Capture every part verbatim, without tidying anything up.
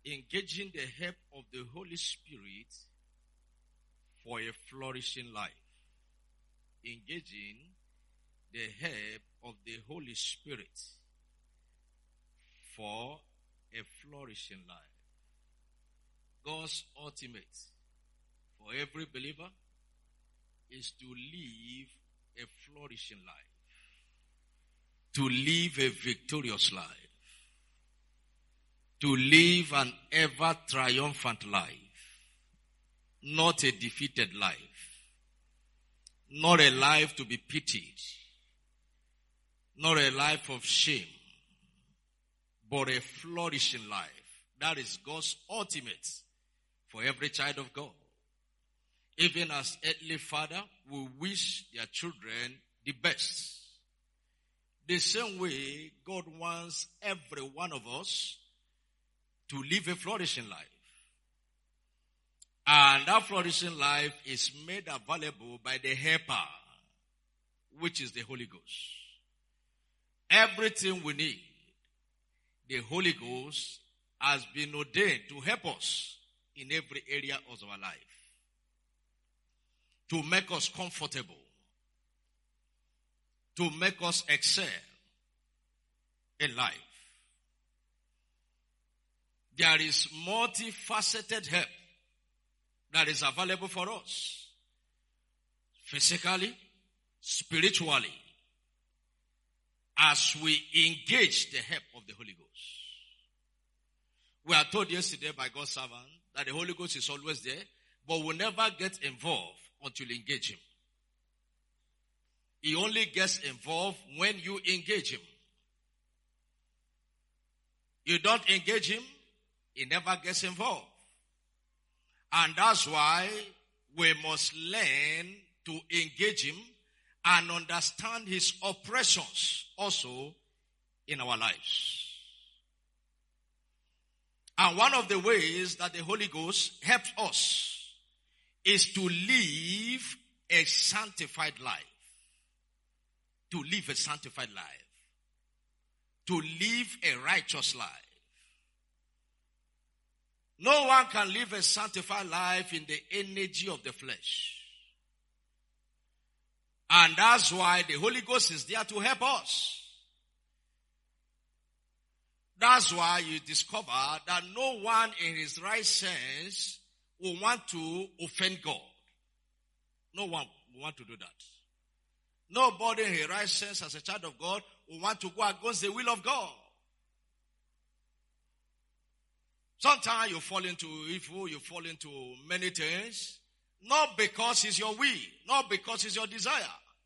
engaging the help of the Holy Spirit for a flourishing life. Engaging the help of the Holy Spirit for a flourishing life. God's ultimate for every believer is to live a flourishing life, to live a victorious life, to live an ever triumphant life, not a defeated life, not a life to be pitied, not a life of shame, but a flourishing life. That is God's ultimate for every child of God. Even as earthly father will wish their children the best. The same way God wants every one of us to live a flourishing life. And that flourishing life is made available by the helper, which is the Holy Ghost. Everything we need, the Holy Ghost has been ordained to help us in every area of our life. To make us comfortable. To make us excel in life. There is multifaceted help that is available for us. Physically, spiritually, as we engage the help of the Holy Ghost. We are told yesterday by God's servant that the Holy Ghost is always there, but will never get involved until you engage him. He only gets involved when you engage him. You don't engage him, he never gets involved. And that's why we must learn to engage him and understand his operations also in our lives. And one of the ways that the Holy Ghost helps us is to live a sanctified life. To live a sanctified life. To live a righteous life. No one can live a sanctified life in the energy of the flesh. And that's why the Holy Ghost is there to help us. That's why you discover that no one in his right sense will want to offend God. No one will want to do that. Nobody in his right sense as a child of God will want to go against the will of God. Sometimes you fall into evil, you fall into many things, not because it's your will, not because it's your desire.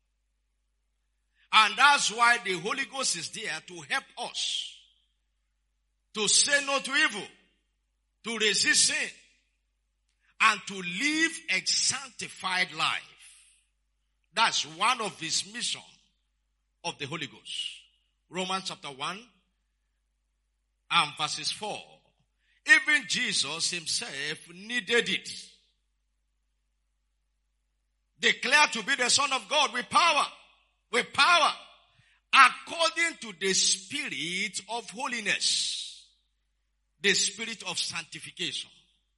And that's why the Holy Ghost is there to help us to say no to evil, to resist sin, and to live a sanctified life. That's one of his missions of the Holy Ghost. Romans chapter one and verses four. Even Jesus himself needed it. Declared to be the Son of God with power. With power. According to the Spirit of holiness. The Spirit of sanctification.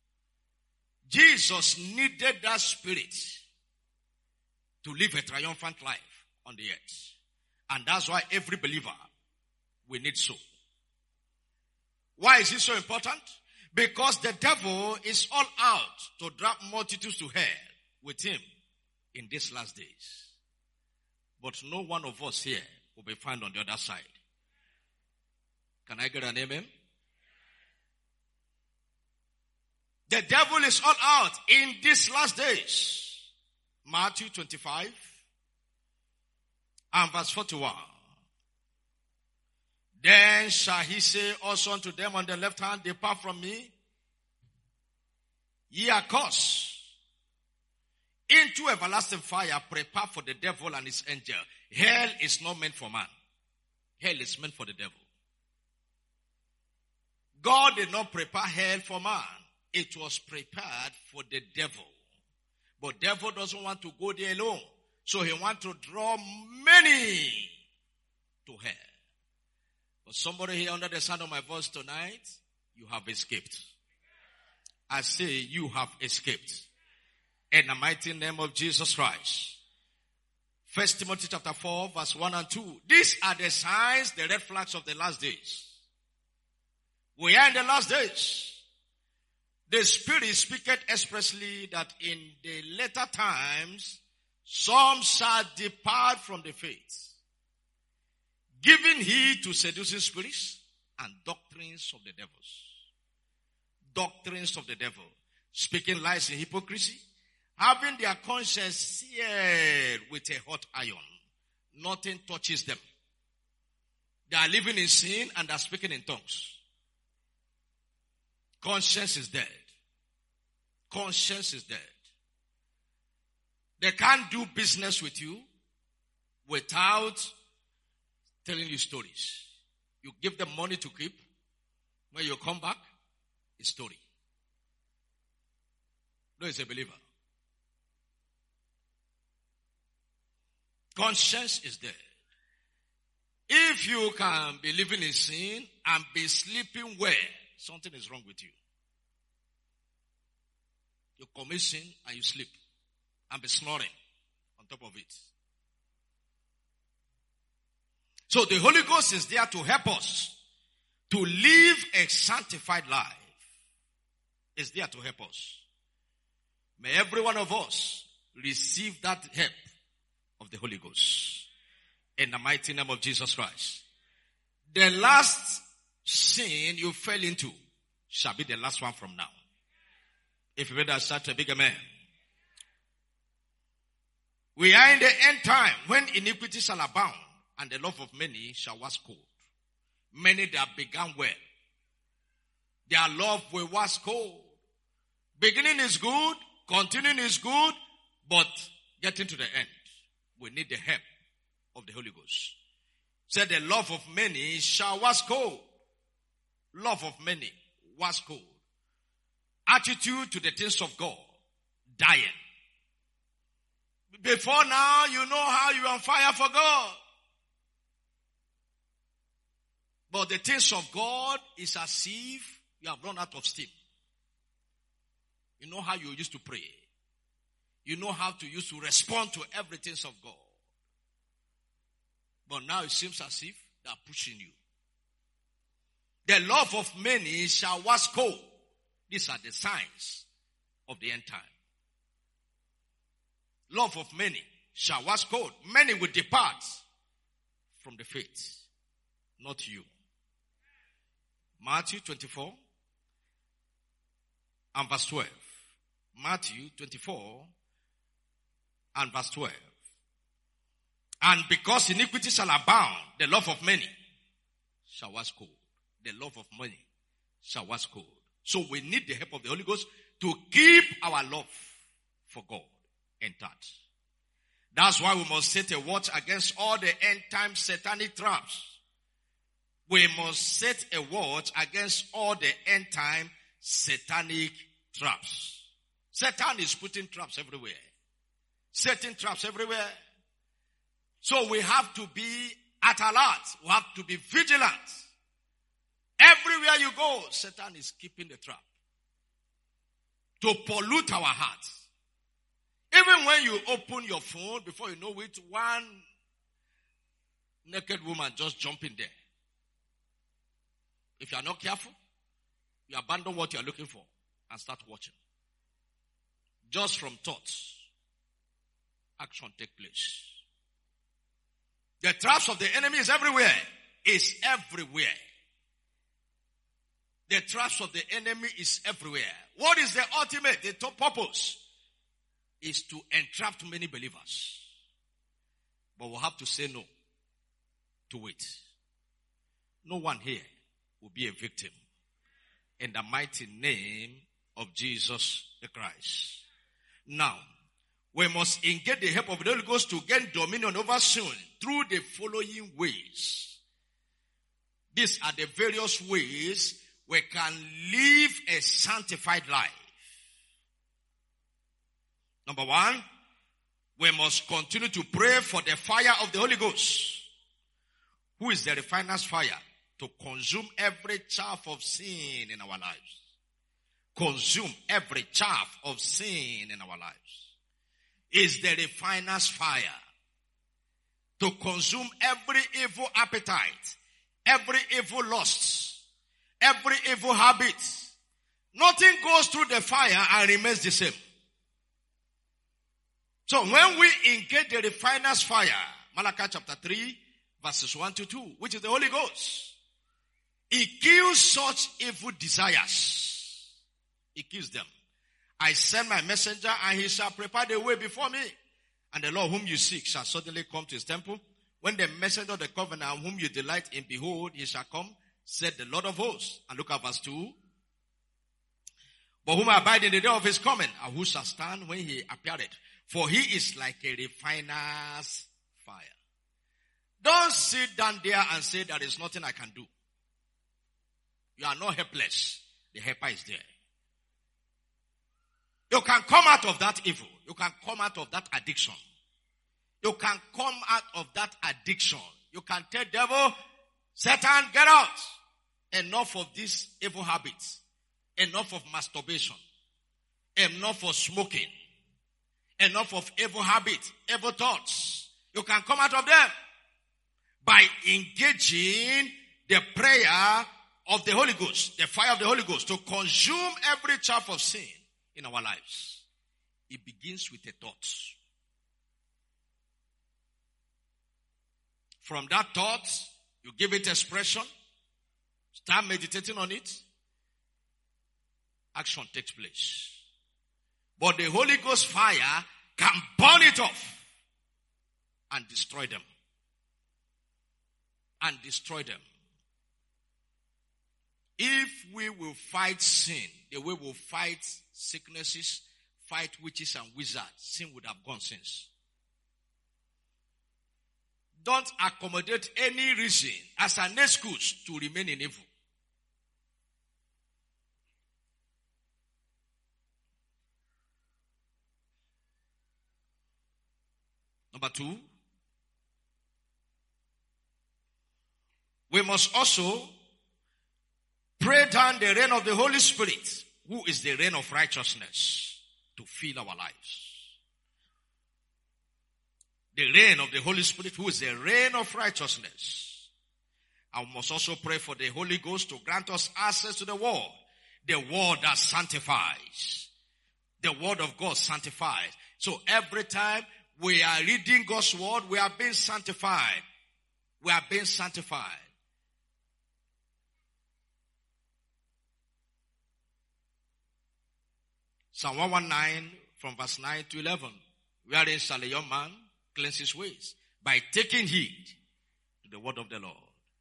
Jesus needed that Spirit to live a triumphant life on the earth. And that's why every believer will need so. Why is it so important? Because the devil is all out to drag multitudes to hell with him in these last days. But no one of us here will be found on the other side. Can I get an amen? The devil is all out in these last days. Matthew twenty-five and verse forty-one. Then shall he say also unto them on the left hand, depart from me, ye are cursed, into everlasting fire, prepare for the devil and his angel. Hell is not meant for man. Hell is meant for the devil. God did not prepare hell for man. It was prepared for the devil. But devil doesn't want to go there alone. So he wants to draw many to hell. But somebody here under the sound of my voice tonight, You have escaped. I say you have escaped. In the mighty name of Jesus Christ. First Timothy chapter four verse one and two. These are the signs, the red flags of the last days. We are in the last days. The Spirit speaketh expressly that in the later times, some shall depart from the faith, giving heed to seducing spirits and doctrines of the devils. Doctrines of the devil. Speaking lies in hypocrisy, having their conscience seared with a hot iron. Nothing touches them. They are living in sin and are speaking in tongues. Conscience is dead. Conscience is dead. They can't do business with you without telling you stories. You give them money to keep. When you come back, it's story. No, it's a believer. Conscience is dead. If you can be living in sin and be sleeping well, something is wrong with you. You commit sin and you sleep and be snoring on top of it. So the Holy Ghost is there to help us to live a sanctified life. It's there to help us. May every one of us receive that help of the Holy Ghost. In the mighty name of Jesus Christ. The last sin you fell into shall be the last one from now. If you read that, start a bigger man. We are in the end time when iniquity shall abound and the love of many shall wax cold. Many that began well, their love will wax cold. Beginning is good, continuing is good, but getting to the end, we need the help of the Holy Ghost. Said the love of many shall wax cold. Love of many wax cold. Attitude to the things of God, dying. Before now, you know how you are on fire for God. But the things of God is as if you have run out of steam. You know how you used to pray. You know how to use to respond to everything of God. But now it seems as if they are pushing you. The love of many shall wax cold. These are the signs of the end time. Love of many shall wax cold. Many will depart from the faith. Not you. Matthew twenty-four and verse twelve. Matthew twenty-four and verse twelve. And because iniquity shall abound, the love of many shall wax cold. The love of many shall wax cold. So we need the help of the Holy Ghost to keep our love for God intact. That's why we must set a watch against all the end time satanic traps. We must set a watch against all the end time satanic traps. Satan is putting traps everywhere. Setting traps everywhere. So we have to be at alert. We have to be vigilant. Everywhere you go, Satan is keeping the trap to pollute our hearts. Even when you open your phone, before you know it, one naked woman just jump in there. If you are not careful, you abandon what you are looking for and start watching. Just from thoughts, action take place. The traps of the enemy is everywhere. Is everywhere. The traps of the enemy is everywhere. What is the ultimate, the top purpose? Is to entrap many believers. But we'll have to say no to it. No one here will be a victim. In the mighty name of Jesus the Christ. Now, we must engage the help of the Holy Ghost to gain dominion over sin through the following ways. These are the various ways we can live a sanctified life. Number one, we must continue to pray for the fire of the Holy Ghost. Who is the refiner's fire? to consume every chaff of sin in our lives. Consume every chaff of sin in our lives. Is the refiner's fire to consume every evil appetite, every evil lust, every evil habit. Nothing goes through the fire and remains the same. So when we engage the refiner's fire, Malachi chapter three, verses one to two, which is the Holy Ghost, it kills such evil desires. It kills them. I send my messenger and he shall prepare the way before me. And the Lord whom you seek shall suddenly come to his temple. When the messenger of the covenant whom you delight in, behold, he shall come, said the Lord of hosts. And look at verse two. But whom abide in the day of his coming, and who shall stand when he appeareth? For he is like a refiner's fire. Don't sit down there and say there is nothing I can do. You are not helpless. The helper is there. You can come out of that evil. You can come out of that addiction. You can come out of that addiction. You can tell devil, Satan, get out. Enough of these evil habits. Enough of masturbation. Enough of smoking. Enough of evil habits, evil thoughts. You can come out of them by engaging the prayer of the Holy Ghost, the fire of the Holy Ghost, to consume every chaff of sin in our lives. It begins with a thought. From that thought, you give it expression, start meditating on it, action takes place. But the Holy Ghost fire can burn it off and destroy them. And destroy them. If we will fight sin the way we'll fight sicknesses, fight witches and wizards, sin would have gone since. Don't accommodate any reason as an excuse to remain in evil. Number two, we must also pray down the rain of the Holy Spirit, who is the rain of righteousness, to fill our lives. The rain of the Holy Spirit, who is the rain of righteousness. And we must also pray for the Holy Ghost to grant us access to the Word. The Word that sanctifies. The Word of God sanctifies. So every time we are reading God's Word, we are being sanctified. We are being sanctified. Psalm one nineteen from verse nine to eleven. Wherein shall a young man cleanse his ways? By taking heed to the word of the Lord.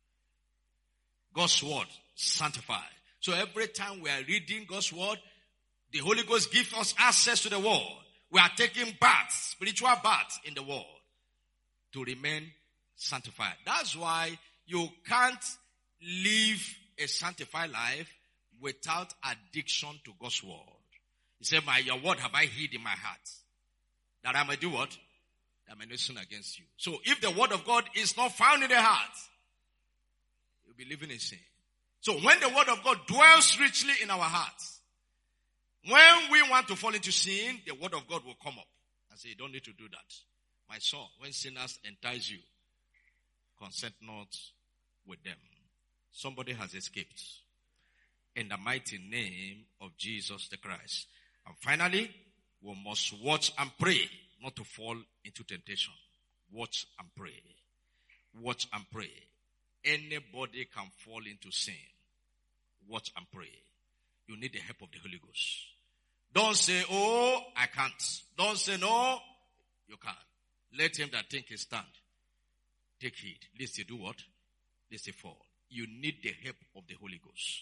God's word sanctified. So every time we are reading God's word, the Holy Ghost gives us access to the word. We are taking baths, spiritual baths in the word to remain sanctified. That's why you can't live a sanctified life without addiction to God's word. He said, "My your word have I hid in my heart, that I may do what? That I may not sin against you." So if the word of God is not found in the heart, you'll be living in sin. So when the word of God dwells richly in our hearts, when we want to fall into sin, the word of God will come up and say, "You don't need to do that. My son, when sinners entice you, consent not with them." Somebody has escaped. In the mighty name of Jesus the Christ. And finally, we must watch and pray not to fall into temptation. Watch and pray. Watch and pray. Anybody can fall into sin. Watch and pray. You need the help of the Holy Ghost. Don't say, "Oh, I can't." Don't say, "No, you can't." Let him that think he stand take heed. Lest he do what? Lest he fall. You need the help of the Holy Ghost.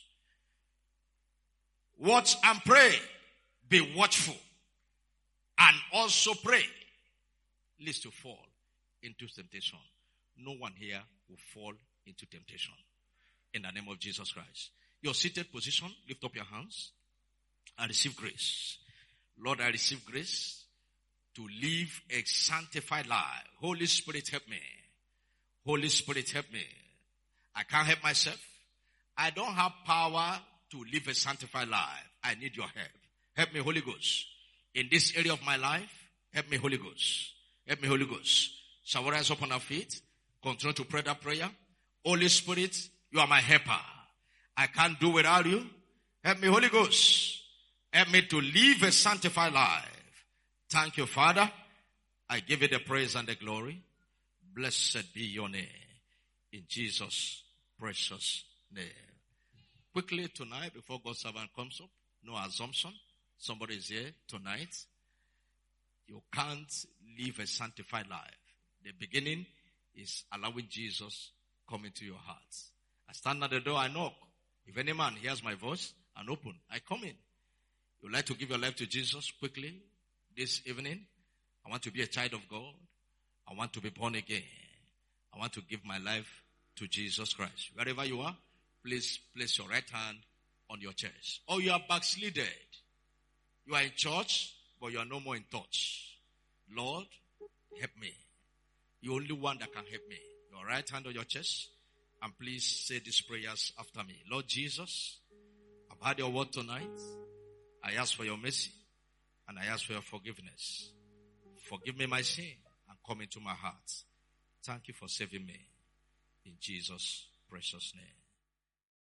Watch and pray. Be watchful. And also pray. Lest you fall into temptation. No one here will fall into temptation. In the name of Jesus Christ. Your seated position, lift up your hands and receive grace. Lord, I receive grace to live a sanctified life. Holy Spirit, help me. Holy Spirit, help me. I can't help myself. I don't have power to live a sanctified life. I need your help. Help me, Holy Ghost. In this area of my life, help me, Holy Ghost. Help me, Holy Ghost. Shall we rise up on our feet? Continue to pray that prayer. Holy Spirit, you are my helper. I can't do without you. Help me, Holy Ghost. Help me to live a sanctified life. Thank you, Father. I give you the praise and the glory. Blessed be your name. In Jesus' precious name. Quickly tonight, before God's servant comes up, no assumption. Somebody is here tonight. You can't live a sanctified life. The beginning is allowing Jesus come into your heart. I stand at the door, I knock. If any man hears my voice and open, I come in. You like to give your life to Jesus quickly this evening? I want to be a child of God. I want to be born again. I want to give my life to Jesus Christ. Wherever you are, please place your right hand on your chest. Or you are backslided. You are in church, but you are no more in touch. Lord, help me. You're only one that can help me. Your right hand on your chest. And please say these prayers after me. Lord Jesus, I've heard your word tonight. I ask for your mercy. And I ask for your forgiveness. Forgive me my sin and come into my heart. Thank you for saving me. In Jesus' precious name.